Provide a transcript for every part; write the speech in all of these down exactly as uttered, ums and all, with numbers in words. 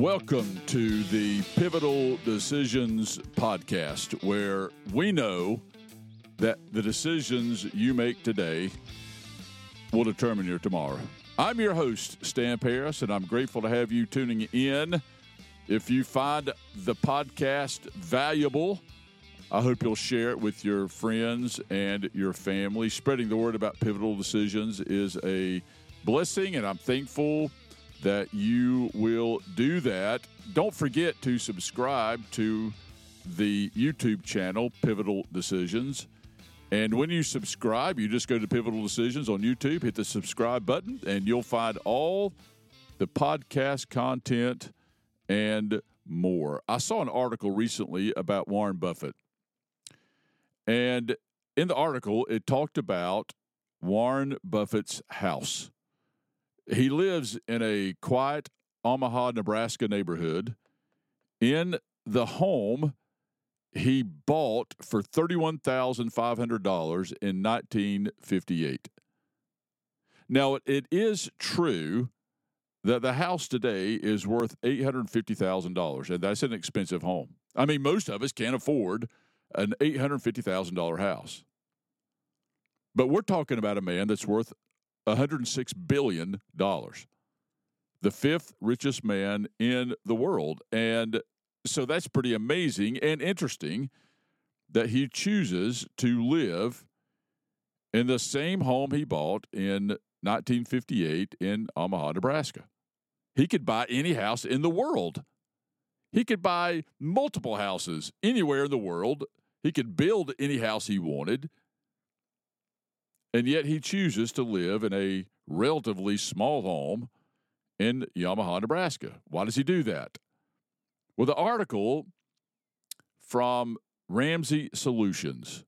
Welcome to the Pivotal Decisions podcast, where we know that the decisions you make today will determine your tomorrow. I'm your host, Stan Paris, and I'm grateful to have you tuning in. If you find the podcast valuable, I hope you'll share it with your friends and your family. Spreading the word about Pivotal Decisions is a blessing, and I'm thankful that you will do that. Don't forget to subscribe to the YouTube channel, Pivotal Decisions. And when you subscribe, you just go to Pivotal Decisions on YouTube, hit the subscribe button, and you'll find all the podcast content and more. I saw an article recently about Warren Buffett. And in the article, it talked about Warren Buffett's house. He lives in a quiet Omaha, Nebraska neighborhood. In the home he bought for thirty-one thousand five hundred dollars in nineteen fifty-eight. Now, it is true that the house today is worth eight hundred fifty thousand dollars, and that's an expensive home. I mean, most of us can't afford an eight hundred fifty thousand dollars house. But we're talking about a man that's worth one hundred six billion dollars, the fifth richest man in the world. And so that's pretty amazing and interesting that he chooses to live in the same home he bought in nineteen fifty-eight in Omaha, Nebraska. He could buy any house in the world. He could buy multiple houses anywhere in the world. He could build any house he wanted. And yet he chooses to live in a relatively small home in Omaha, Nebraska. Why does he do that? Well, the article from Ramsey Solutions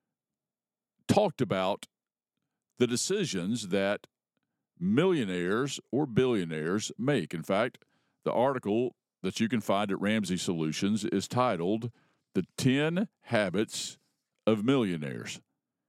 talked about the decisions that millionaires or billionaires make. In fact, the article that you can find at Ramsey Solutions is titled The ten Habits of Millionaires.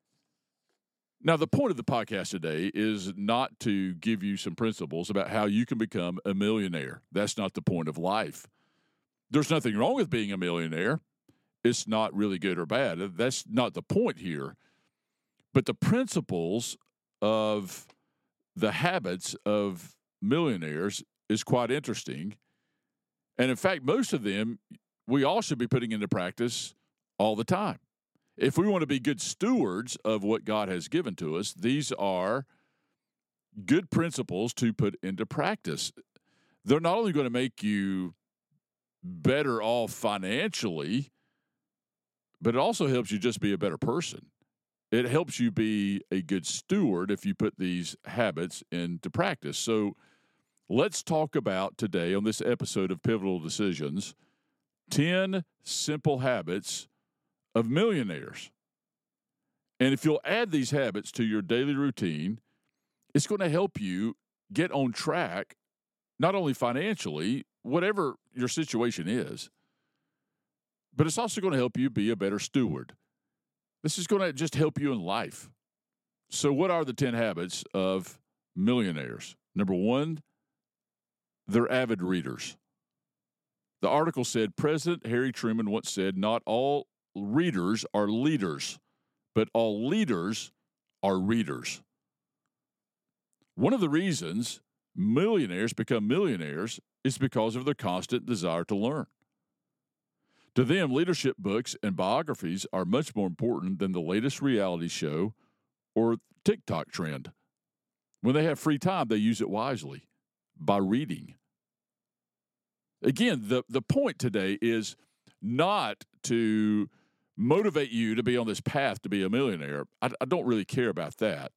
Now, the point of the podcast today is not to give you some principles about how you can become a millionaire. That's not the point of life. There's nothing wrong with being a millionaire. It's not really good or bad. That's not the point here. But the principles of the habits of millionaires is quite interesting. And in fact, most of them we all should be putting into practice all the time. If we want to be good stewards of what God has given to us, these are good principles to put into practice. They're not only going to make you better off financially, but it also helps you just be a better person. It helps you be a good steward if you put these habits into practice. So let's talk about today on this episode of Pivotal Decisions, ten simple habits of millionaires. And if you'll add these habits to your daily routine, it's going to help you get on track, not only financially, whatever your situation is, but it's also going to help you be a better steward. This is going to just help you in life. So what are the ten habits of millionaires? Number one, they're avid readers. The article said, President Harry Truman once said, not all readers are leaders, but all leaders are readers. One of the reasons millionaires become millionaires is because of their constant desire to learn. To them, leadership books and biographies are much more important than the latest reality show or TikTok trend. When they have free time, they use it wisely by reading. Again, the, the point today is not to motivate you to be on this path to be a millionaire. I, I don't really care about that.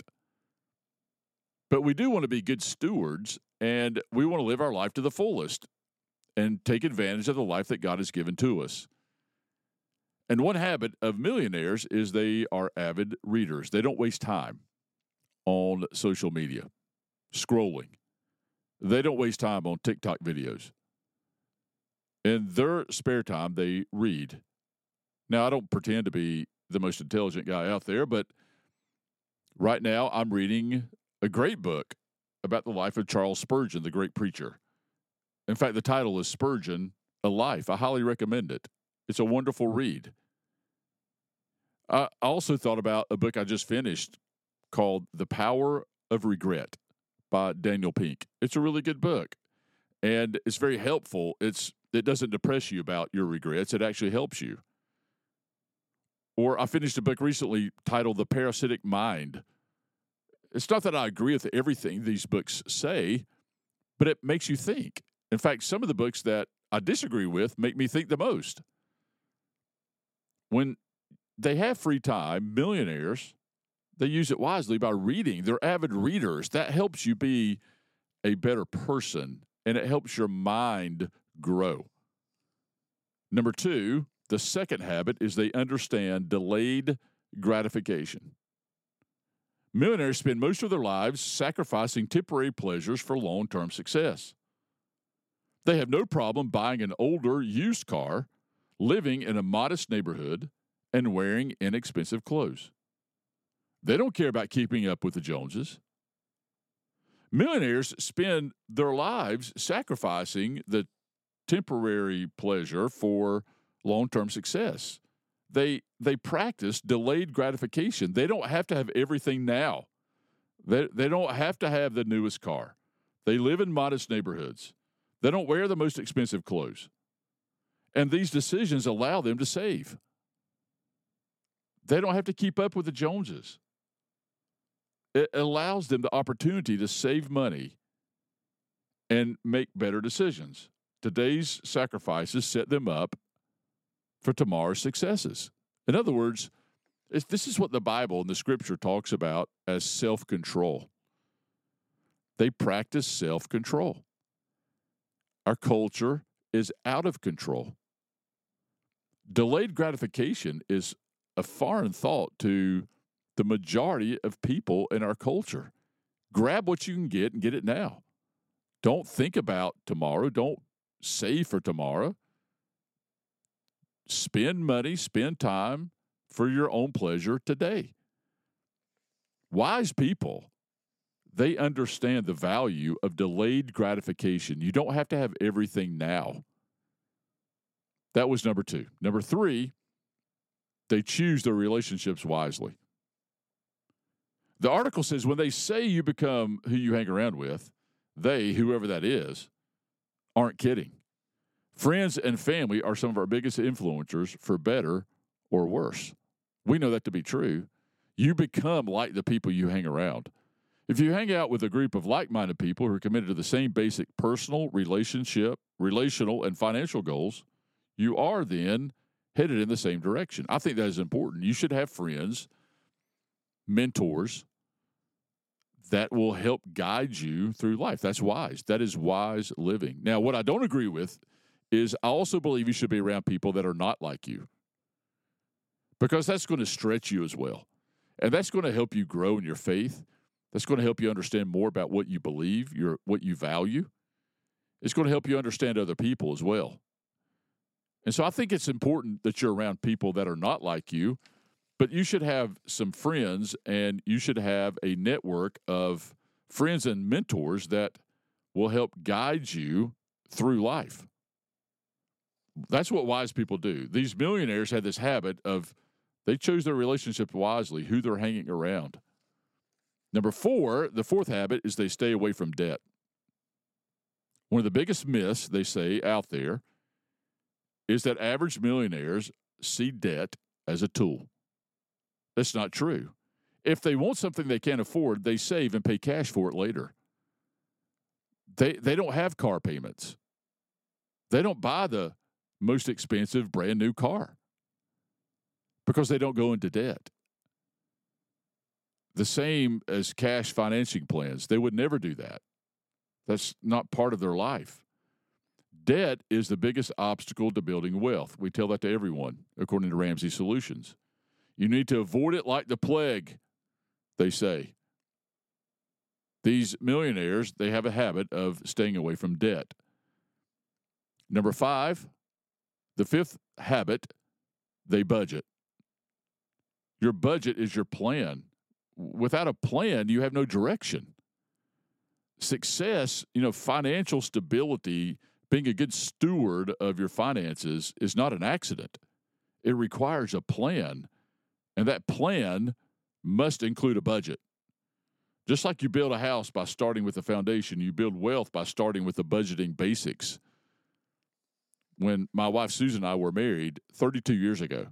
But we do want to be good stewards, and we want to live our life to the fullest and take advantage of the life that God has given to us. And one habit of millionaires is they are avid readers. They don't waste time on social media, scrolling. They don't waste time on TikTok videos. In their spare time, they read. Now, I don't pretend to be the most intelligent guy out there, but right now I'm reading a great book about the life of Charles Spurgeon, the great preacher. In fact, the title is Spurgeon, A Life. I highly recommend it. It's a wonderful read. I also thought about a book I just finished called The Power of Regret by Daniel Pink. It's a really good book, and it's very helpful. It's It doesn't depress you about your regrets. It actually helps you. Or I finished a book recently titled The Parasitic Mind. It's not that I agree with everything these books say, but it makes you think. In fact, some of the books that I disagree with make me think the most. When they have free time, millionaires, they use it wisely by reading. They're avid readers. That helps you be a better person, and it helps your mind grow. Number two, the second habit is they understand delayed gratification. Millionaires spend most of their lives sacrificing temporary pleasures for long-term success. They have no problem buying an older, used car, living in a modest neighborhood, and wearing inexpensive clothes. They don't care about keeping up with the Joneses. Millionaires spend their lives sacrificing the temporary pleasure for long-term success. They they practice delayed gratification. They don't have to have everything now. They, they don't have to have the newest car. They live in modest neighborhoods. They don't wear the most expensive clothes. And these decisions allow them to save. They don't have to keep up with the Joneses. It allows them the opportunity to save money and make better decisions. Today's sacrifices set them up for tomorrow's successes. In other words, if this is what the Bible and the Scripture talks about as self-control. They practice self-control. Our culture is out of control. Delayed gratification is a foreign thought to the majority of people in our culture. Grab what you can get and get it now. Don't think about tomorrow. Don't save for tomorrow. Spend money, spend time for your own pleasure today. Wise people, they understand the value of delayed gratification. You don't have to have everything now. That was number two. Number three, they choose their relationships wisely. The article says when they say you become who you hang around with, they, whoever that is, aren't kidding. Friends and family are some of our biggest influencers for better or worse. We know that to be true. You become like the people you hang around. If you hang out with a group of like-minded people who are committed to the same basic personal, relationship, relational, and financial goals, you are then headed in the same direction. I think that is important. You should have friends, mentors, that will help guide you through life. That's wise. That is wise living. Now, what I don't agree with is I also believe you should be around people that are not like you, because that's going to stretch you as well. And that's going to help you grow in your faith. That's going to help you understand more about what you believe, your what you value. It's going to help you understand other people as well. And so I think it's important that you're around people that are not like you, but you should have some friends and you should have a network of friends and mentors that will help guide you through life. That's what wise people do. These millionaires had this habit of they chose their relationships wisely, who they're hanging around. Number four, the fourth habit is they stay away from debt. One of the biggest myths, they say, out there is that average millionaires see debt as a tool. That's not true. If they want something they can't afford, they save and pay cash for it later. They they don't have car payments. They don't buy the most expensive brand new car because they don't go into debt. The same as cash financing plans. They would never do that. That's not part of their life. Debt is the biggest obstacle to building wealth. We tell that to everyone, according to Ramsey Solutions. You need to avoid it like the plague, they say. These millionaires, they have a habit of staying away from debt. Number five, the fifth habit, they budget. Your budget is your plan. Without a plan, you have no direction. Success, you know, financial stability being a good steward of your finances is not an accident. It requires a plan, and that plan must include a budget. Just like you build a house by starting with the foundation, you build wealth by starting with the budgeting basics. When my wife Susan and I were married thirty-two years ago,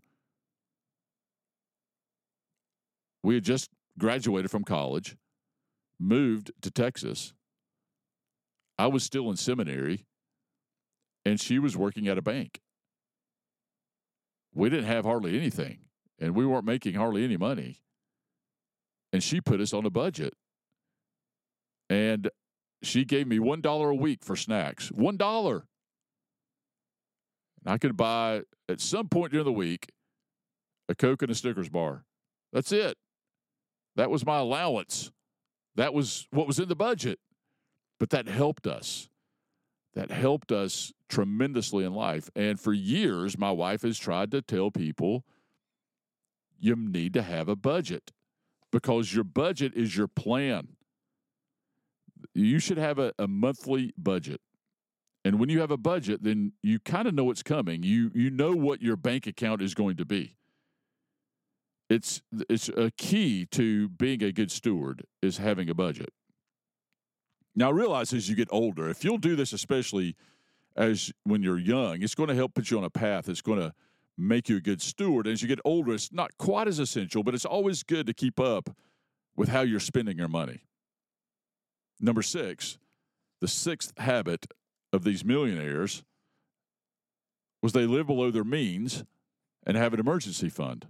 we had just graduated from college, moved to Texas. I was still in seminary, and she was working at a bank. We didn't have hardly anything, and we weren't making hardly any money. And she put us on a budget. And she gave me one dollar a week for snacks. one dollar. And I could buy, at some point during the week, a Coke and a Snickers bar. That's it. That was my allowance. That was what was in the budget. But that helped us. That helped us tremendously in life. And for years, my wife has tried to tell people, you need to have a budget because your budget is your plan. You should have a, a monthly budget. And when you have a budget, then you kind of know what's coming. You you know what your bank account is going to be. It's it's a key to being a good steward is having a budget. Now, realize as you get older, if you'll do this, especially as when you're young, it's going to help put you on a path that's going to make you a good steward. As you get older, it's not quite as essential, but it's always good to keep up with how you're spending your money. Number six, the sixth habit of these millionaires was they live below their means and have an emergency fund.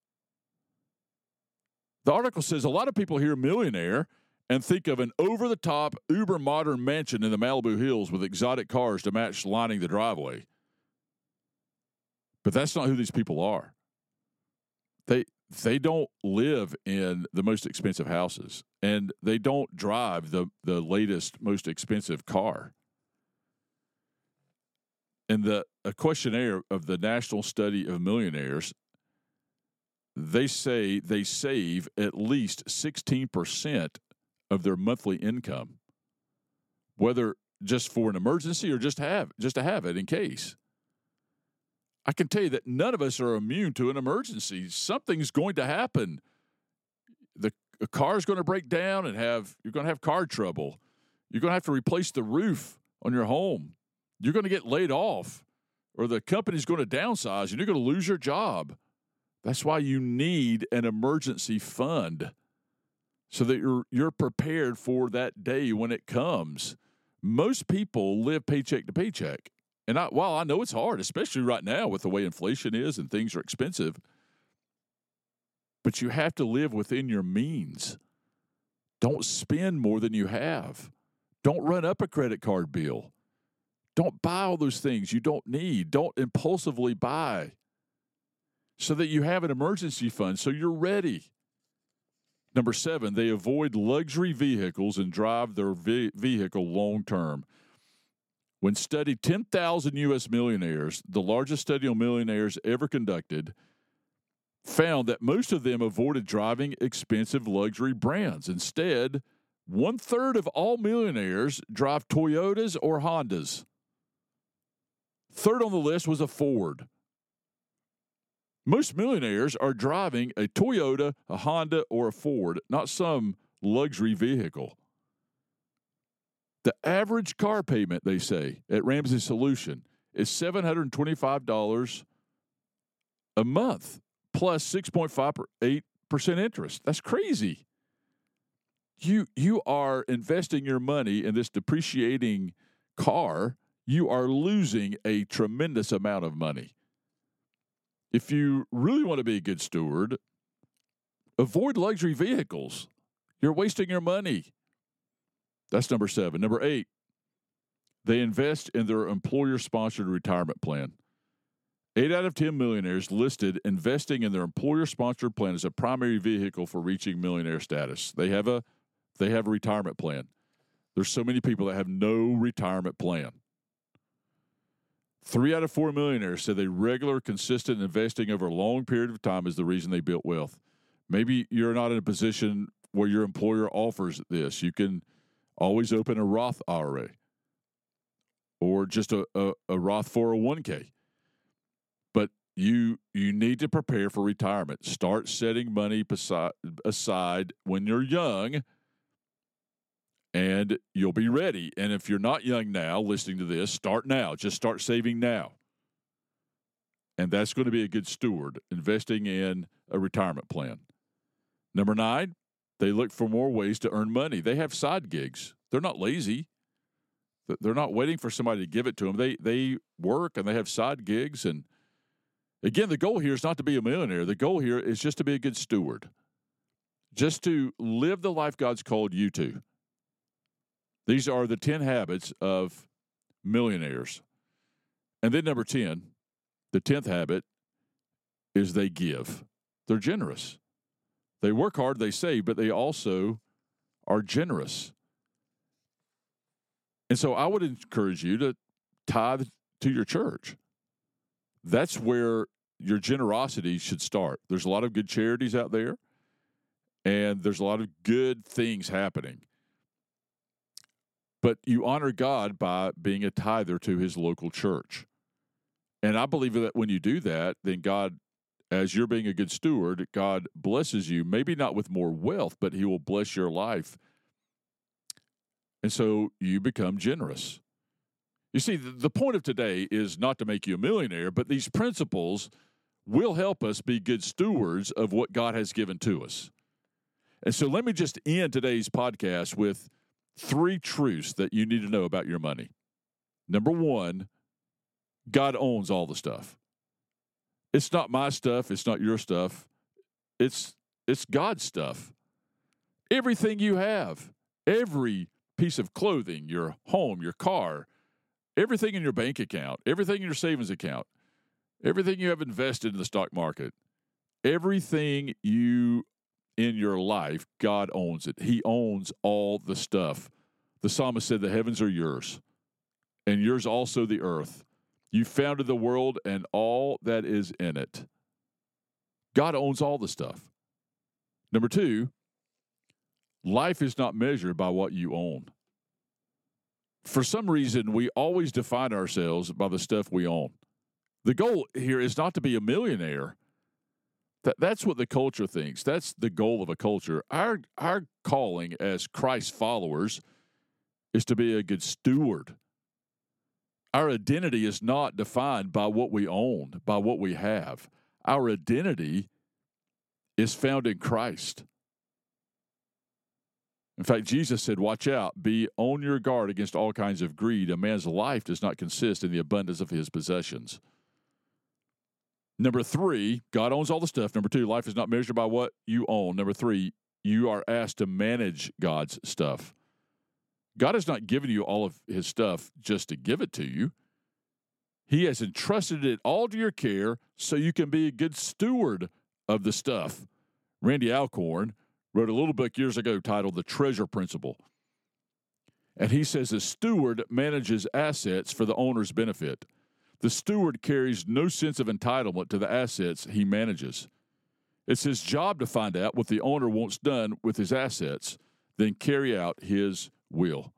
The article says a lot of people hear millionaire and think of an over-the-top, uber-modern mansion in the Malibu Hills with exotic cars to match lining the driveway. But that's not who these people are. They they don't live in the most expensive houses, and they don't drive the, the latest, most expensive car. In the a questionnaire of the National Study of Millionaires, they say they save at least sixteen percent of their monthly income, whether just for an emergency or just have just to have it in case. I can tell you that none of us are immune to an emergency. Something's going to happen. The a car's going to break down and have you're going to have car trouble. You're going to have to replace the roof on your home. You're going to get laid off, or the company's going to downsize, and you're going to lose your job. That's why you need an emergency fund, so that you're you're prepared for that day when it comes. Most people live paycheck to paycheck. And I, while I know it's hard, especially right now with the way inflation is and things are expensive, but you have to live within your means. Don't spend more than you have. Don't run up a credit card bill. Don't buy all those things you don't need. Don't impulsively buy, so that you have an emergency fund so you're ready. Number seven, they avoid luxury vehicles and drive their ve- vehicle long term. When studied ten thousand U S millionaires, the largest study on millionaires ever conducted, found that most of them avoided driving expensive luxury brands. Instead, one-third of all millionaires drive Toyotas or Hondas. Third on the list was a Ford. Most millionaires are driving a Toyota, a Honda, or a Ford, not some luxury vehicle. The average car payment, they say, at Ramsey Solution is seven hundred twenty-five dollars a month plus six point five eight percent interest. That's crazy. You, you are investing your money in this depreciating car. You are losing a tremendous amount of money. If you really want to be a good steward, avoid luxury vehicles. You're wasting your money. That's number seven. Number eight, they invest in their employer-sponsored retirement plan. Eight out of ten millionaires listed investing in their employer-sponsored plan as a primary vehicle for reaching millionaire status. They have a, they have a retirement plan. There's so many people that have no retirement plan. Three out of four millionaires said they regular, consistent investing over a long period of time is the reason they built wealth. Maybe you're not in a position where your employer offers this. You can always open a Roth I R A. or just a, a, a Roth four oh one k. But you you need to prepare for retirement. Start setting money aside, aside when you're young, and you'll be ready. And if you're not young now, listening to this, start now. Just start saving now. And that's going to be a good steward, investing in a retirement plan. Number nine, they look for more ways to earn money. They have side gigs. They're not lazy. They're not waiting for somebody to give it to them. They they work and they have side gigs. And again, the goal here is not to be a millionaire. The goal here is just to be a good steward, just to live the life God's called you to. These are the ten habits of millionaires. And then number ten, the tenth habit is they give. They're generous. They work hard, they save, but they also are generous. And so I would encourage you to tithe to your church. That's where your generosity should start. There's a lot of good charities out there, and there's a lot of good things happening. But you honor God by being a tither to his local church. And I believe that when you do that, then God, as you're being a good steward, God blesses you, maybe not with more wealth, but he will bless your life. And so you become generous. You see, the point of today is not to make you a millionaire, but these principles will help us be good stewards of what God has given to us. And so let me just end today's podcast with three truths that you need to know about your money. Number one, God owns all the stuff. It's not my stuff. It's not your stuff. It's it's God's stuff. Everything you have, every piece of clothing, your home, your car, everything in your bank account, everything in your savings account, everything you have invested in the stock market, everything you in your life, God owns it. He owns all the stuff. The psalmist said, the heavens are yours, and yours also the earth. You founded the world and all that is in it. God owns all the stuff. Number two, life is not measured by what you own. For some reason, we always define ourselves by the stuff we own. The goal here is not to be a millionaire. That, that's what the culture thinks. That's the goal of a culture. Our, our calling as Christ followers is to be a good steward. Our identity is not defined by what we own, by what we have. Our identity is found in Christ. In fact, Jesus said, watch out, be on your guard against all kinds of greed. A man's life does not consist in the abundance of his possessions. Number three, God owns all the stuff. Number two, life is not measured by what you own. Number three, you are asked to manage God's stuff. God has not given you all of his stuff just to give it to you. He has entrusted it all to your care so you can be a good steward of the stuff. Randy Alcorn wrote a little book years ago titled The Treasure Principle. And he says a steward manages assets for the owner's benefit. The steward carries no sense of entitlement to the assets he manages. It's his job to find out what the owner wants done with his assets, then carry out his will.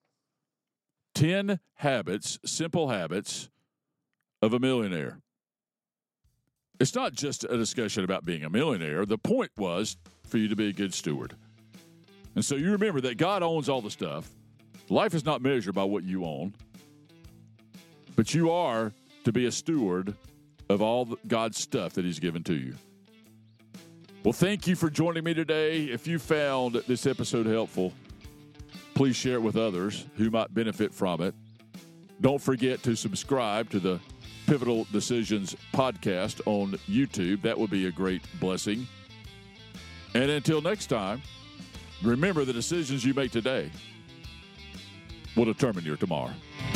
Ten habits, simple habits of a millionaire. It's not just a discussion about being a millionaire. The point was for you to be a good steward. And so you remember that God owns all the stuff. Life is not measured by what you own, but you are to be a steward of all God's stuff that he's given to you. Well, thank you for joining me today. If you found this episode helpful, please share it with others who might benefit from it. Don't forget to subscribe to the Pivotal Decisions podcast on YouTube. That would be a great blessing. And until next time, remember the decisions you make today will determine your tomorrow.